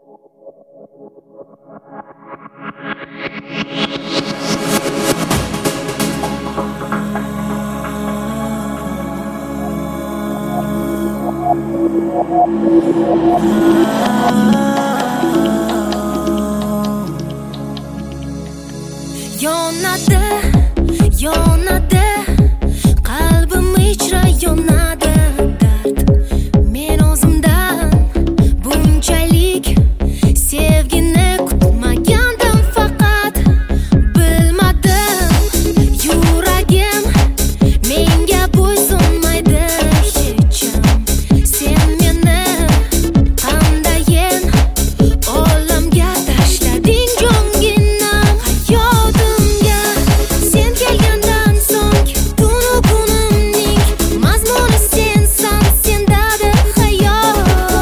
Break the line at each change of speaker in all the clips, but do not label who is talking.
Yonadi qalbim ichra yonadi dard. Men o'zimdan bunchalik sevgini kutmagandim, faqat bilmadim yuragim menga bo'ysunmaydi hecham. Sen meni qandayin olamga tashlading jonginam. Hayotimga sen kelgandan so'ng tunu kunimning mazmuni sensan, sendadir xayol.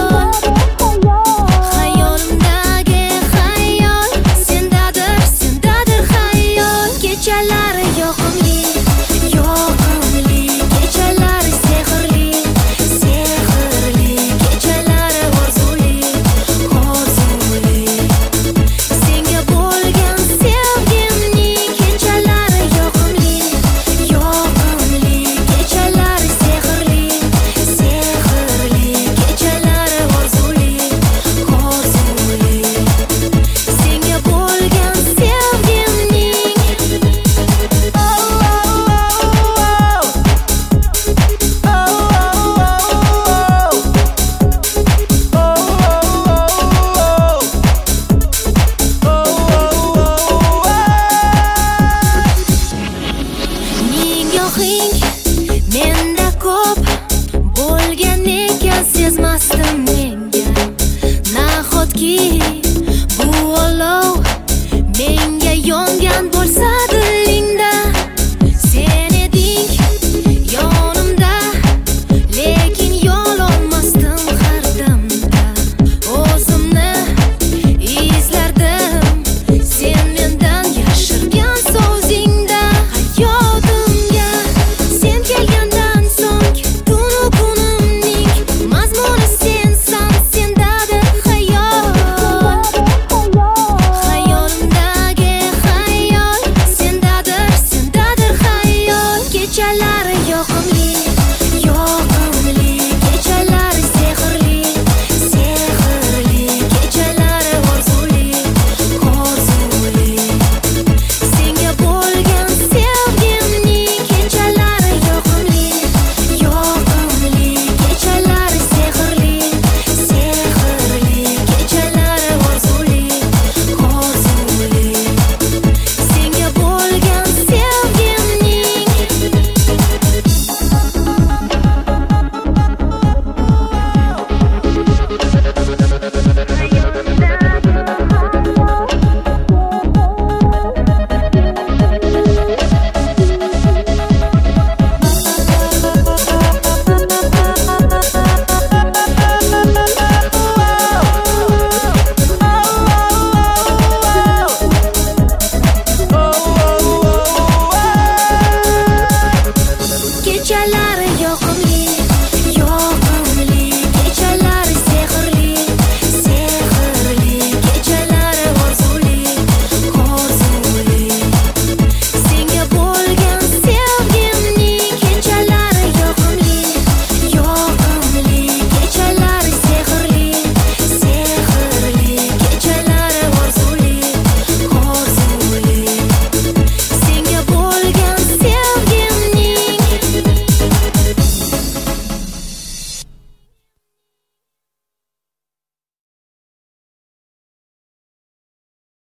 Xayolimdagi xayol sendadir, sendadir xayol. Kechalari yoqimli, yoqimli, kechalari sehrli, sehrli, kechalari orzuli, orzuli. Senga bo'lgan sevgimning kechalari yoqimli, yoqimli, kechalari sehrli, sehrli, kechalari orzuli, orzuli. Senga bo'lgan sevgimning nigohing menda ko'p bo'lgan ekan, sezmasdim menga. Nahotki